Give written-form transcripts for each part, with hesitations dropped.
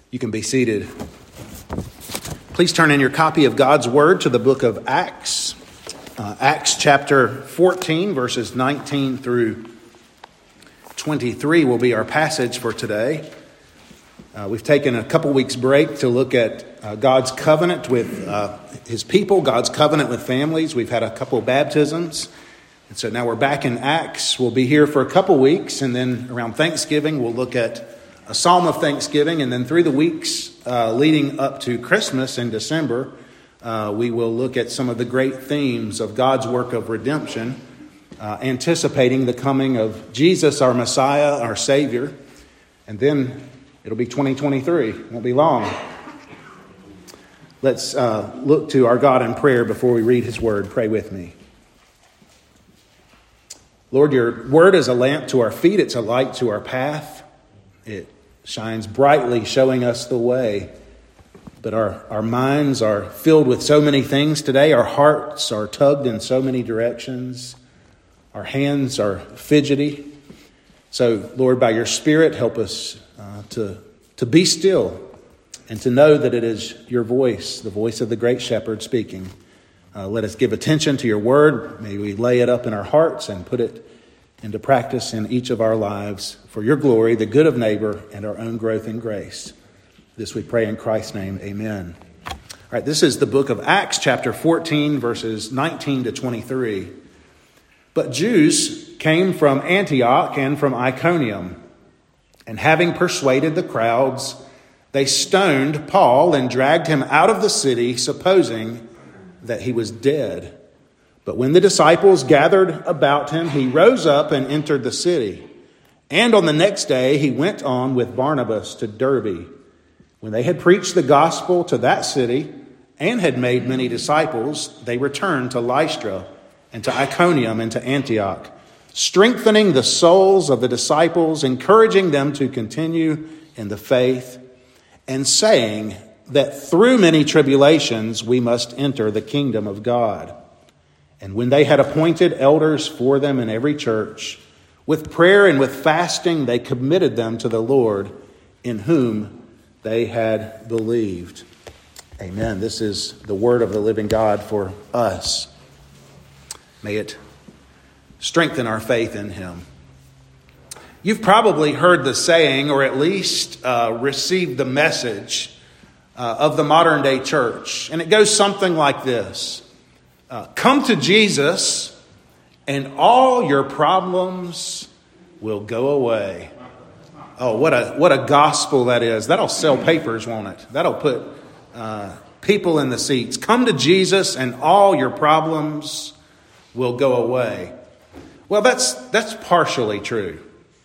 You can be seated. Please turn in your copy of God's Word to the book of Acts. Acts chapter 14, verses 19 through 23 will be our passage for today. We've taken a couple weeks break to look at God's covenant with His people, God's covenant with families. We've had a couple baptisms. And so now we're back in Acts. We'll be here for a couple weeks, and then around Thanksgiving we'll look at a psalm of thanksgiving, and then through the weeks leading up to Christmas in December, we will look at some of the great themes of God's work of redemption, anticipating the coming of Jesus, our Messiah, our Savior. And then it'll be 2023. It won't be long. Let's look to our God in prayer before we read His Word. Pray with me. Lord, your Word is a lamp to our feet. It's a light to our path. It shines brightly, showing us the way. But our minds are filled with so many things today. Our hearts are tugged in so many directions. Our hands are fidgety. So, Lord, by your Spirit, help us to be still and to know that it is your voice, the voice of the great shepherd speaking. Let us give attention to your word. May we lay it up in our hearts and put it into practice in each of our lives for your glory, the good of neighbor, and our own growth in grace. This we pray in Christ's name. Amen. All right, this is the book of Acts, chapter 14, verses 19 to 23. But Jews came from Antioch and from Iconium, and having persuaded the crowds, they stoned Paul and dragged him out of the city, supposing that he was dead. But when the disciples gathered about him, he rose up and entered the city. And on the next day, he went on with Barnabas to Derbe. When they had preached the gospel to that city and had made many disciples, they returned to Lystra and to Iconium and to Antioch, strengthening the souls of the disciples, encouraging them to continue in the faith, and saying that through many tribulations we must enter the kingdom of God. And when they had appointed elders for them in every church, with prayer and with fasting, they committed them to the Lord, in whom they had believed. Amen. This is the word of the living God for us. May it strengthen our faith in Him. You've probably heard the saying, or at least received the message of the modern day church. And it goes something like this. Come to Jesus and all your problems will go away. Oh, what a gospel that is. That'll sell papers, won't it? That'll put people in the seats. Come to Jesus and all your problems will go away. Well, that's partially true.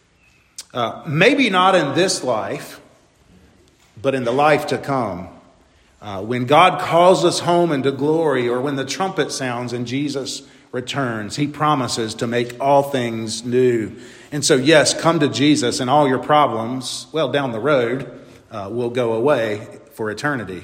Maybe not in this life, but in the life to come. When God calls us home into glory, or when the trumpet sounds and Jesus returns, He promises to make all things new. And so, yes, come to Jesus and all your problems, well, down the road, will go away for eternity.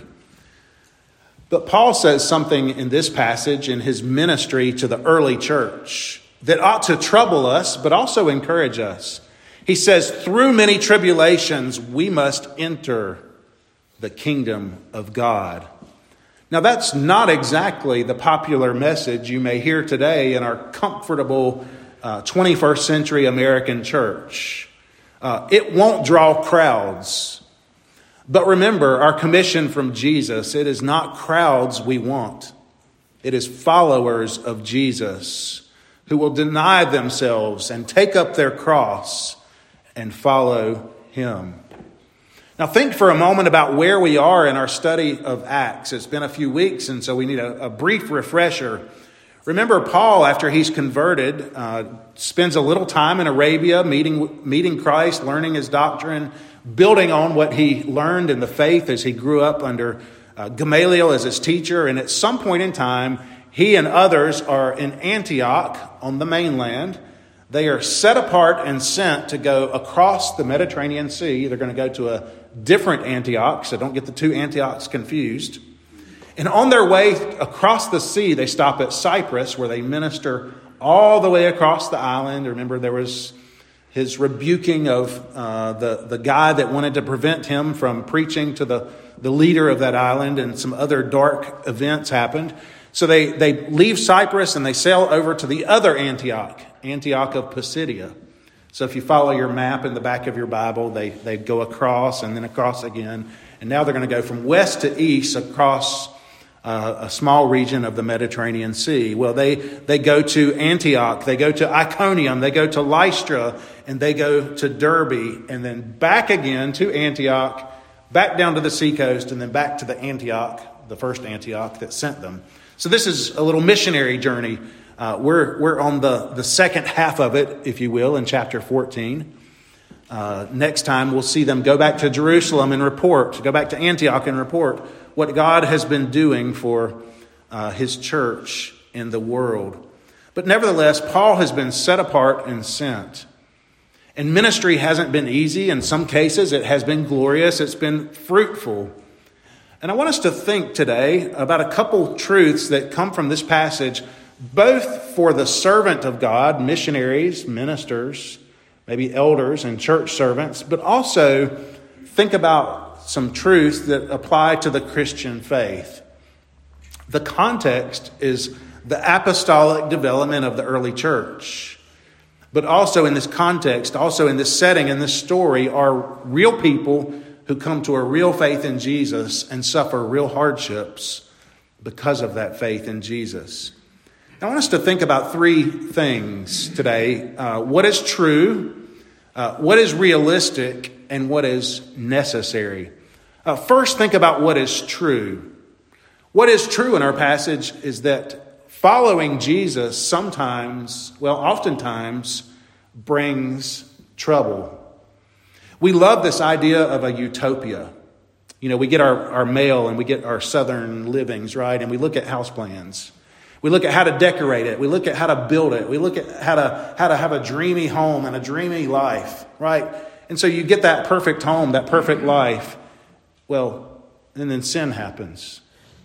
But Paul says something in this passage in his ministry to the early church that ought to trouble us, but also encourage us. He says, through many tribulations, we must enter the kingdom of God. Now, that's not exactly the popular message you may hear today in our comfortable 21st century American church. It won't draw crowds. But remember, our commission from Jesus, it is not crowds we want. It is followers of Jesus who will deny themselves and take up their cross and follow Him. Now think for a moment about where we are in our study of Acts. It's been a few weeks, and so we need a brief refresher. Remember, Paul, after he's converted, spends a little time in Arabia meeting Christ, learning His doctrine, building on what he learned in the faith as he grew up under Gamaliel as his teacher. And at some point in time, he and others are in Antioch on the mainland. They are set apart and sent to go across the Mediterranean Sea. They're going to go to a different Antioch, so don't get the two Antiochs confused. And on their way across the sea, they stop at Cyprus, where they minister all the way across the island. Remember, there was his rebuking of the guy that wanted to prevent him from preaching to the leader of that island, and some other dark events happened. So they leave Cyprus and they sail over to the other Antioch of Pisidia. So if you follow your map in the back of your Bible, they go across and then across again. And now they're going to go from west to east across a small region of the Mediterranean Sea. Well, they go to Antioch, they go to Iconium, they go to Lystra, and they go to Derbe, and then back again to Antioch, back down to the seacoast, and then back to the Antioch, the first Antioch that sent them. So this is a little missionary journey. We're on the second half of it, if you will, in chapter 14. Next time we'll see them go back to Jerusalem and report, go back to Antioch and report what God has been doing for his church in the world. But nevertheless, Paul has been set apart and sent. And ministry hasn't been easy. In some cases, it has been glorious. It's been fruitful. And I want us to think today about a couple truths that come from this passage, both for the servant of God, missionaries, ministers, maybe elders and church servants, but also think about some truths that apply to the Christian faith. The context is the apostolic development of the early church. But also in this context, also in this setting, in this story, are real people who come to a real faith in Jesus and suffer real hardships because of that faith in Jesus. I want us to think about three things today. What is true, what is realistic, and what is necessary. First, think about what is true. What is true in our passage is that following Jesus oftentimes brings trouble. We love this idea of a utopia. You know, we get our mail and we get our Southern livings, right? And we look at house plans. We look at how to decorate it. We look at how to build it. We look at how to have a dreamy home and a dreamy life, right? And so you get that perfect home, that perfect life. Well, and then sin happens.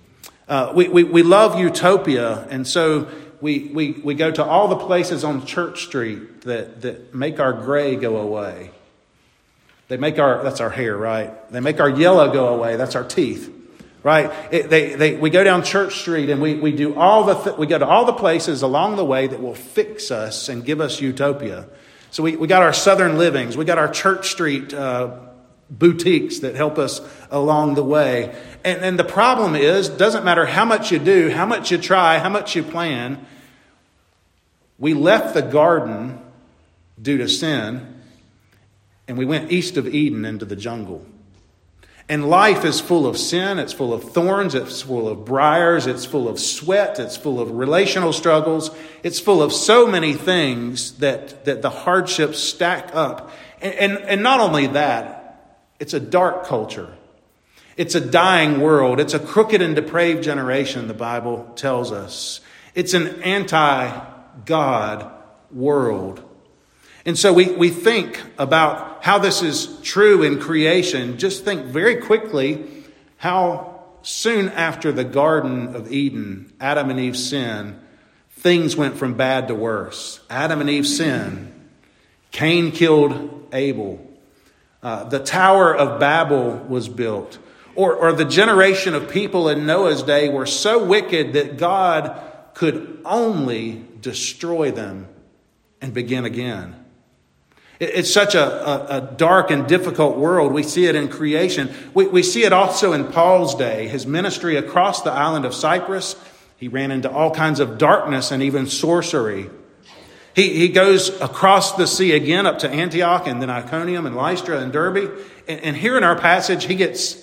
We love utopia, and so we go to all the places on Church Street that make our gray go away. That's our hair, right? They make our yellow go away. That's our teeth, right? We go down Church Street and we do we go to all the places along the way that will fix us and give us utopia. So we got our Southern livings. We got our Church Street boutiques that help us along the way. And the problem is, doesn't matter how much you do, how much you try, how much you plan. We left the garden due to sin, and we went east of Eden into the jungle. And life is full of sin, it's full of thorns, it's full of briars, it's full of sweat, it's full of relational struggles, it's full of so many things that the hardships stack up. And not only that, it's a dark culture. It's a dying world. It's a crooked and depraved generation, the Bible tells us. It's an anti-God world. And so we think about how this is true in creation. Just think very quickly how soon after the Garden of Eden, Adam and Eve sin, things went from bad to worse. Adam and Eve sin. Cain killed Abel. The Tower of Babel was built. Or the generation of people in Noah's day were so wicked that God could only destroy them and begin again. It's such a dark and difficult world. We see it in creation. We see it also in Paul's day, his ministry across the island of Cyprus. He ran into all kinds of darkness and even sorcery. He goes across the sea again up to Antioch and then Iconium and Lystra and Derbe. And here in our passage, he gets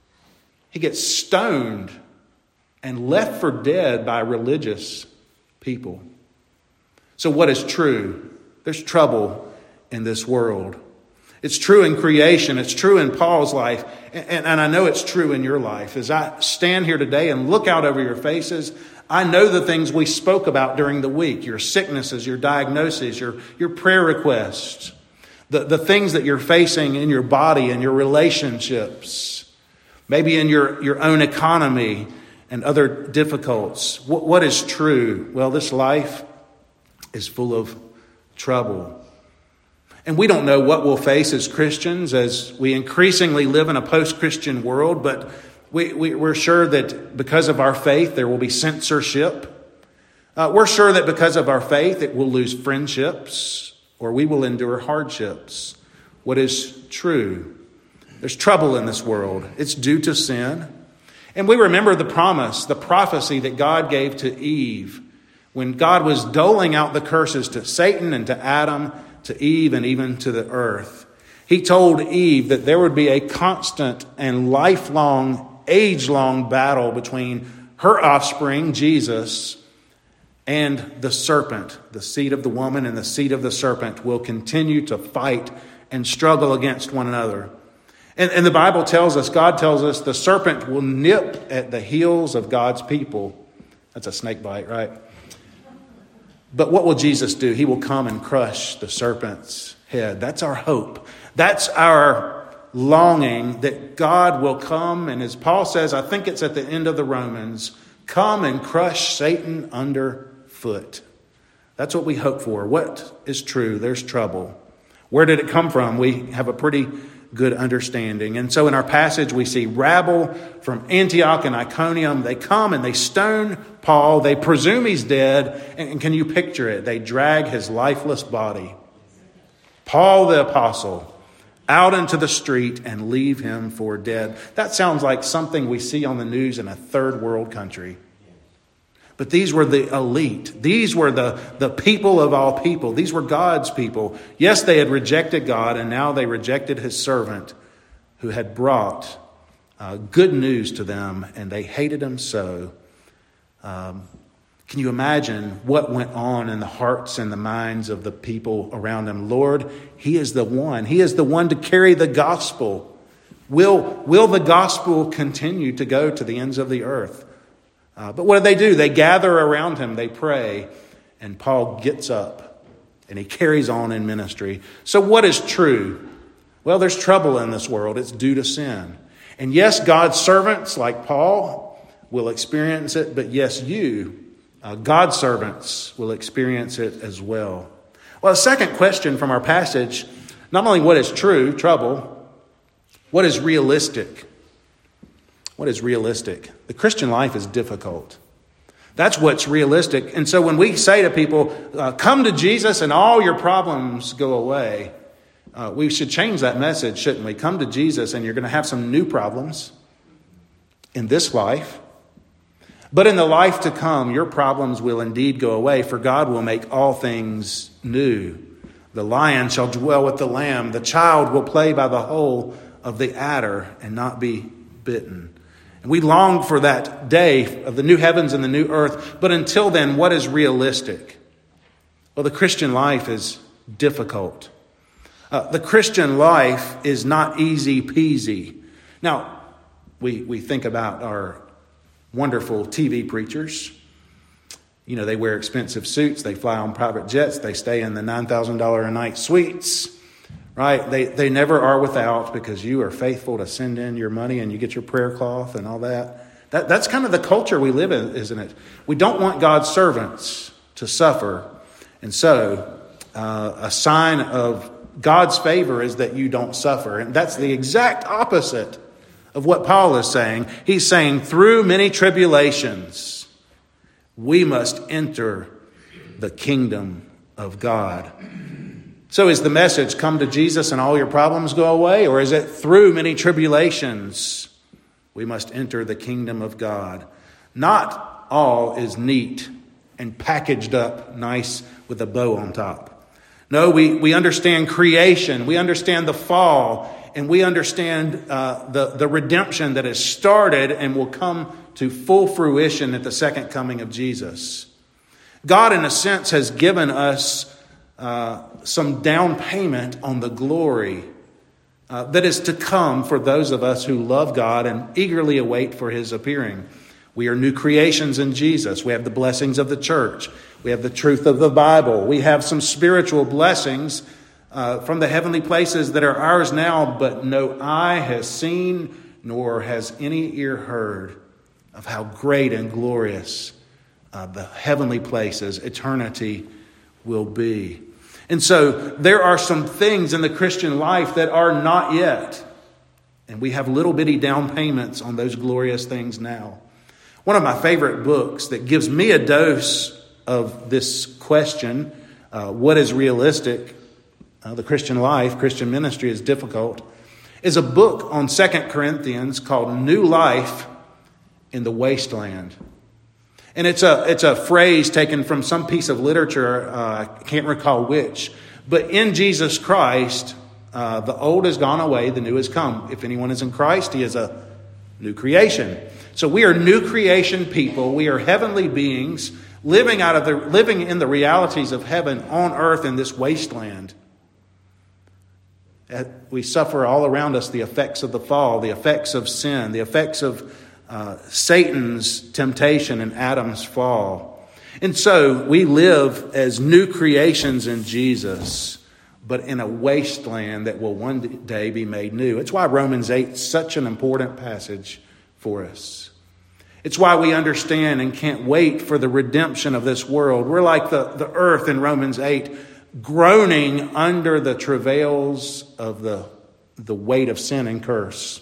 stoned and left for dead by religious people. So what is true? There's trouble in this world. It's true in creation. It's true in Paul's life. And I know it's true in your life. As I stand here today and look out over your faces, I know the things we spoke about during the week, your sicknesses, your diagnoses, your prayer requests, the things that you're facing in your body and your relationships, maybe in your own economy and other difficulties. What is true? Well, this life is full of trouble. And we don't know what we'll face as Christians as we increasingly live in a post-Christian world, but we're sure that because of our faith, there will be censorship. We're sure that because of our faith, it will lose friendships or we will endure hardships. What is true? There's trouble in this world. It's due to sin. And we remember the promise, the prophecy that God gave to Eve when God was doling out the curses to Satan and to Adam, to Eve, and even to the earth. He told Eve that there would be a constant and lifelong, age-long battle between her offspring, Jesus, and the serpent. The seed of the woman and the seed of the serpent will continue to fight and struggle against one another. And the Bible tells us, God tells us, the serpent will nip at the heels of God's people. That's a snake bite, right? But what will Jesus do? He will come and crush the serpent's head. That's our hope. That's our longing that God will come. And as Paul says, I think it's at the end of the Romans, come and crush Satan underfoot. That's what we hope for. What is true? There's trouble. Where did it come from? We have a pretty good understanding. And so in our passage, we see rabble from Antioch and Iconium. They come and they stone Paul. They presume he's dead. And can you picture it? They drag his lifeless body, Paul the apostle, out into the street and leave him for dead. That sounds like something we see on the news in a third world country. But these were the elite. These were the people of all people. These were God's people. Yes, they had rejected God, and now they rejected his servant who had brought good news to them, and they hated him so. Can you imagine what went on in the hearts and the minds of the people around him? Lord, he is the one. He is the one to carry the gospel. Will the gospel continue to go to the ends of the earth? But what do? They gather around him, they pray, and Paul gets up and he carries on in ministry. So what is true? Well, there's trouble in this world. It's due to sin. And yes, God's servants like Paul will experience it, but yes, you, God's servants, will experience it as well. Well, the second question from our passage, not only what is true, trouble, what is realistic? What is realistic? The Christian life is difficult. That's what's realistic. And so when we say to people, come to Jesus and all your problems go away, we should change that message, shouldn't we? Come to Jesus and you're going to have some new problems in this life. But in the life to come, your problems will indeed go away, for God will make all things new. The lion shall dwell with the lamb. The child will play by the hole of the adder and not be bitten. And we long for that day of the new heavens and the new earth. But until then, what is realistic? Well, the Christian life is difficult. The Christian life is not easy peasy. Now, we think about our wonderful TV preachers. You know, they wear expensive suits. They fly on private jets. They stay in the $9,000 a night suites. Right? They never are without, because you are faithful to send in your money and you get your prayer cloth and all that. That's kind of the culture we live in, isn't it? We don't want God's servants to suffer. And so a sign of God's favor is that you don't suffer. And that's the exact opposite of what Paul is saying. He's saying through many tribulations, we must enter the kingdom of God. So is the message, come to Jesus and all your problems go away? Or is it through many tribulations, we must enter the kingdom of God? Not all is neat and packaged up nice with a bow on top. No, we understand creation. We understand the fall. And we understand the redemption that has started and will come to full fruition at the second coming of Jesus. God, in a sense, has given us some down payment on the glory that is to come for those of us who love God and eagerly await for his appearing. We are new creations in Jesus. We have the blessings of the church. We have the truth of the Bible. We have some spiritual blessings from the heavenly places that are ours now, but no eye has seen, nor has any ear heard of how great and glorious the heavenly places, eternity, will be. And so there are some things in the Christian life that are not yet. And we have little bitty down payments on those glorious things now. One of my favorite books that gives me a dose of this question, what is realistic? The Christian life, Christian ministry is difficult, is a book on 2 Corinthians called New Life in the Wasteland. And it's a phrase taken from some piece of literature, I can't recall which, but in Jesus Christ, the old has gone away, the new has come. If anyone is in Christ, he is a new creation. So we are new creation people. We are heavenly beings living in the realities of heaven on earth in this wasteland. We suffer all around us the effects of the fall, the effects of sin, the effects of Satan's temptation and Adam's fall. And so we live as new creations in Jesus, but in a wasteland that will one day be made new. It's why Romans 8 is such an important passage for us. It's why we understand and can't wait for the redemption of this world. We're like the earth in Romans 8, groaning under the travails of the weight of sin and curse.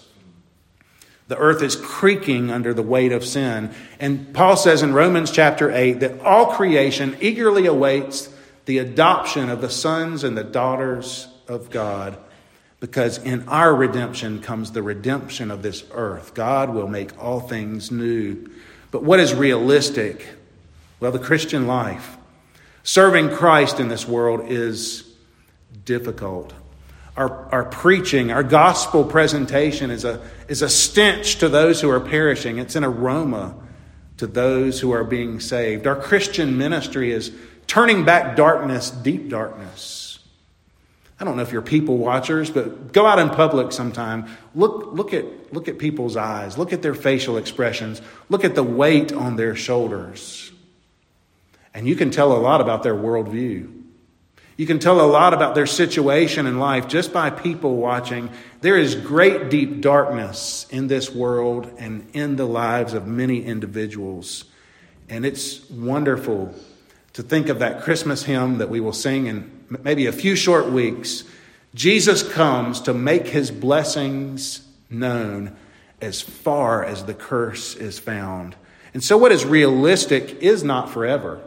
The earth is creaking under the weight of sin. And Paul says in Romans chapter 8 that all creation eagerly awaits the adoption of the sons and the daughters of God, because in our redemption comes the redemption of this earth. God will make all things new. But what is realistic? Well, the Christian life. Serving Christ in this world is difficult. Our preaching, our gospel presentation is a stench to those who are perishing. It's an aroma to those who are being saved. Our Christian ministry is turning back darkness, deep darkness. I don't know if you're people watchers, but go out in public sometime. Look at people's eyes. Look at their facial expressions. Look at the weight on their shoulders. And you can tell a lot about their worldview. You can tell a lot about their situation in life just by people watching. There is great deep darkness in this world and in the lives of many individuals. And it's wonderful to think of that Christmas hymn that we will sing in maybe a few short weeks. Jesus comes to make his blessings known as far as the curse is found. And so what is realistic is not forever.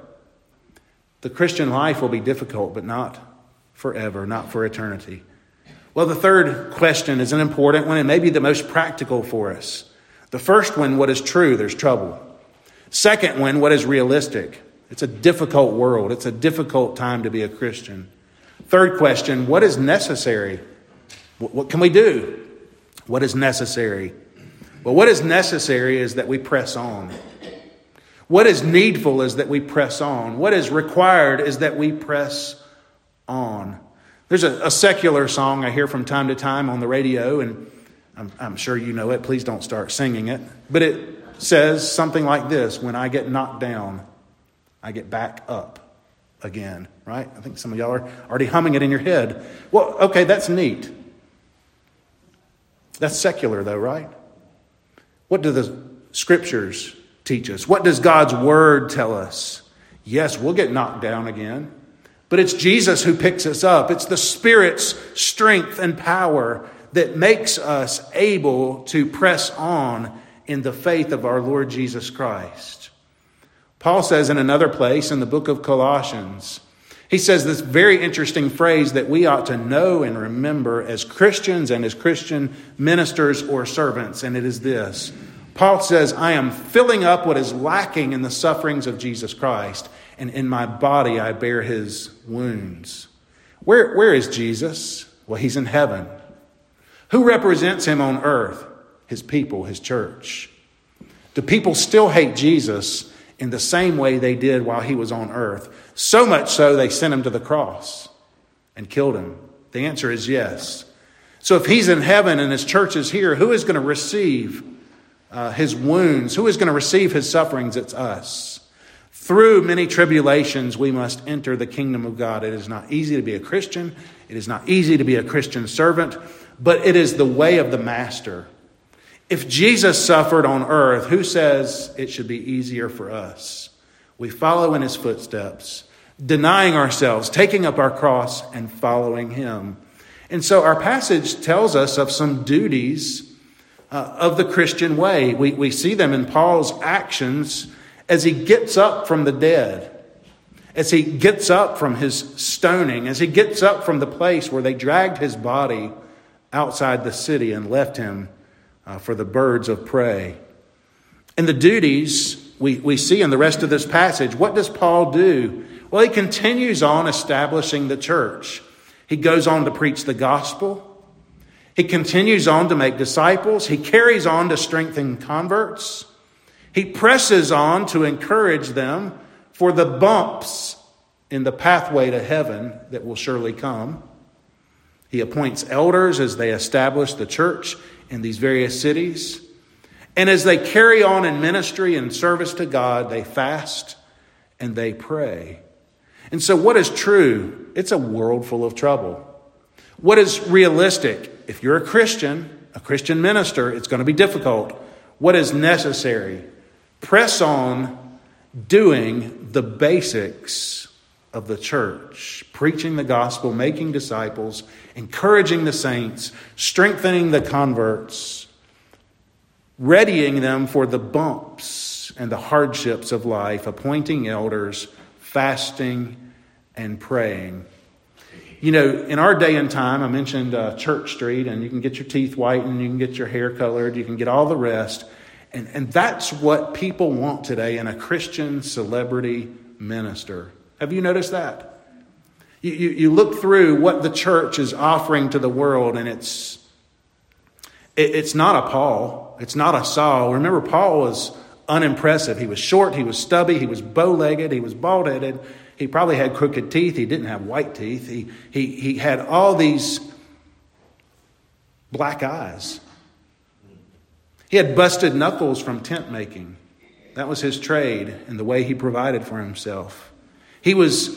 The Christian life will be difficult, but not forever, not for eternity. Well, the third question is an important one and maybe the most practical for us. The first one, what is true? There's trouble. Second one, what is realistic? It's a difficult world. It's a difficult time to be a Christian. Third question, what is necessary? What can we do? What is necessary? Well, what is necessary is that we press on. What is needful is that we press on. What is required is that we press on. There's a secular song I hear from time to time on the radio, and I'm sure you know it. Please don't start singing it. But it says something like this: when I get knocked down, I get back up again. Right? I think some of y'all are already humming it in your head. Well, okay, that's neat. That's secular though, right? What do the scriptures teach us? What does God's word tell us? Yes, we'll get knocked down again, but it's Jesus who picks us up. It's the Spirit's strength and power that makes us able to press on in the faith of our Lord Jesus Christ. Paul says in another place in the book of Colossians, he says this very interesting phrase that we ought to know and remember as Christians and as Christian ministers or servants, and it is this. Paul says, I am filling up what is lacking in the sufferings of Jesus Christ, and in my body I bear his wounds. Where is Jesus? Well, he's in heaven. Who represents him on earth? His people, his church. Do people still hate Jesus in the same way they did while he was on earth? So much so they sent him to the cross and killed him. The answer is yes. So if he's in heaven and his church is here, who is going to receive his wounds? Who is going to receive his sufferings? It's us. Through many tribulations, we must enter the kingdom of God. It is not easy to be a Christian. It is not easy to be a Christian servant, but it is the way of the master. If Jesus suffered on earth, who says it should be easier for us? We follow in his footsteps. denying ourselves, taking up our cross, and following him. And so our passage tells us of some duties of the Christian way. We see them in Paul's actions as he gets up from the dead, as he gets up from his stoning, as he gets up from the place where they dragged his body outside the city and left him for the birds of prey. And the duties we see in the rest of this passage, what does Paul do? Well, he continues on establishing the church. He goes on to preach the gospel. He continues on to make disciples. He carries on to strengthen converts. He presses on to encourage them for the bumps in the pathway to heaven that will surely come. He appoints elders as they establish the church in these various cities. And as they carry on in ministry and service to God, they fast and they pray. And so what is true? It's a world full of trouble. What is realistic? If you're a Christian minister, it's going to be difficult. What is necessary? Press on doing the basics of the church, preaching the gospel, making disciples, encouraging the saints, strengthening the converts, readying them for the bumps and the hardships of life, appointing elders, fasting, and praying. You know, in our day and time, I mentioned Church Street, and you can get your teeth whitened, you can get your hair colored, you can get all the rest. And that's what people want today in a Christian celebrity minister. Have you noticed that? You look through what the church is offering to the world, and it's not a Paul. It's not a Saul. Remember, Paul was unimpressive. He was short. He was stubby. He was bow-legged. He was bald-headed. He probably had crooked teeth. He didn't have white teeth. He had all these black eyes. He had busted knuckles from tent making. That was his trade and the way he provided for himself. He was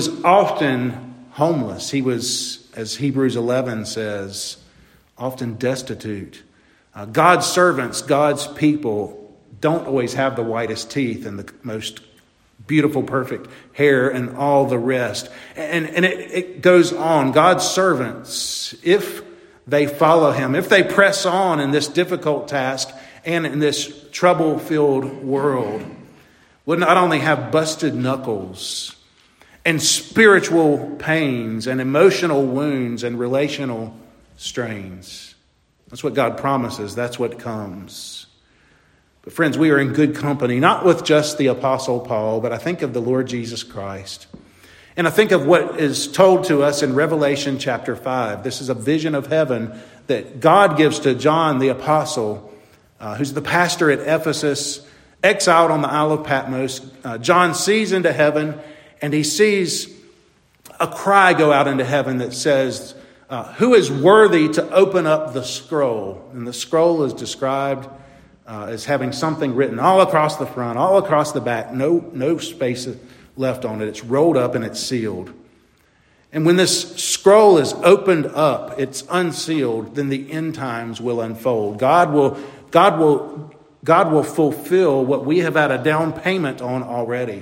often homeless. He was, as Hebrews 11 says, often destitute. God's servants, God's people don't always have the whitest teeth and the most beautiful, perfect hair and all the rest. And it goes on. God's servants, if they follow him, if they press on in this difficult task and in this trouble-filled world, will not only have busted knuckles and spiritual pains and emotional wounds and relational strains. That's what God promises. That's what comes. But friends, we are in good company, not with just the Apostle Paul, but I think of the Lord Jesus Christ. And I think of what is told to us in Revelation chapter 5. This is a vision of heaven that God gives to John the Apostle, who's the pastor at Ephesus, exiled on the Isle of Patmos. John sees into heaven, and he sees a cry go out into heaven that says, who is worthy to open up the scroll? And the scroll is described as having something written all across the front, all across the back, no space left on it. It's rolled up and it's sealed. And when this scroll is opened up, it's unsealed, then the end times will unfold. God will fulfill what we have had a down payment on already.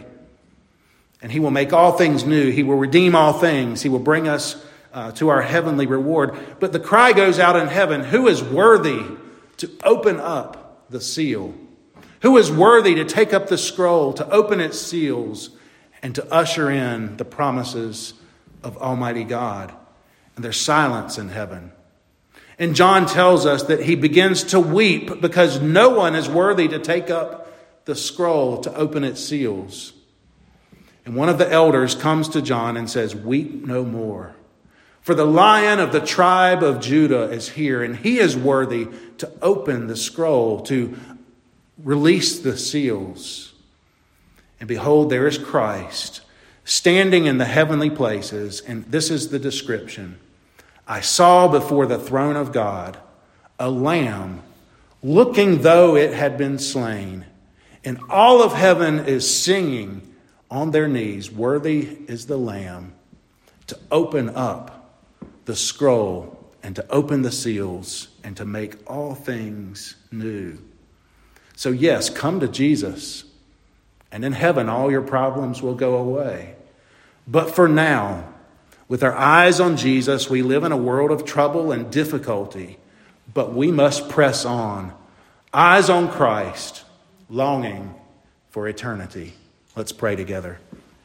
And he will make all things new. He will redeem all things. He will bring us to our heavenly reward. But the cry goes out in heaven, who is worthy to open up the seal? Who is worthy to take up the scroll, to open its seals, and to usher in the promises of Almighty God? And there's silence in heaven. And John tells us that he begins to weep because no one is worthy to take up the scroll to open its seals. And one of the elders comes to John and says, weep no more. For the Lion of the tribe of Judah is here, and he is worthy to open the scroll, to release the seals. And behold, there is Christ standing in the heavenly places. And this is the description. I saw before the throne of God a lamb looking though it had been slain. And all of heaven is singing on their knees, worthy is the Lamb to open up the scroll and to open the seals and to make all things new. So yes, come to Jesus. And in heaven, all your problems will go away. But for now, with our eyes on Jesus, we live in a world of trouble and difficulty, but we must press on. Eyes on Christ, longing for eternity. Let's pray together.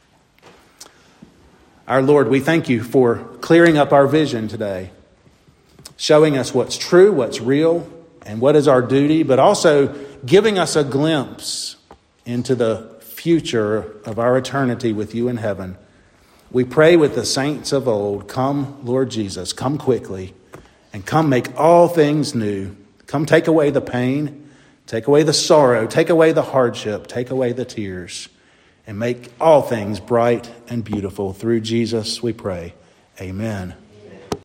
Our Lord, we thank you for clearing up our vision today, showing us what's true, what's real, and what is our duty, but also giving us a glimpse into the future of our eternity with you in heaven. We pray with the saints of old, come, Lord Jesus, come quickly, and come make all things new. Come take away the pain, take away the sorrow, take away the hardship, take away the tears, and make all things bright and beautiful. Through Jesus we pray. Amen.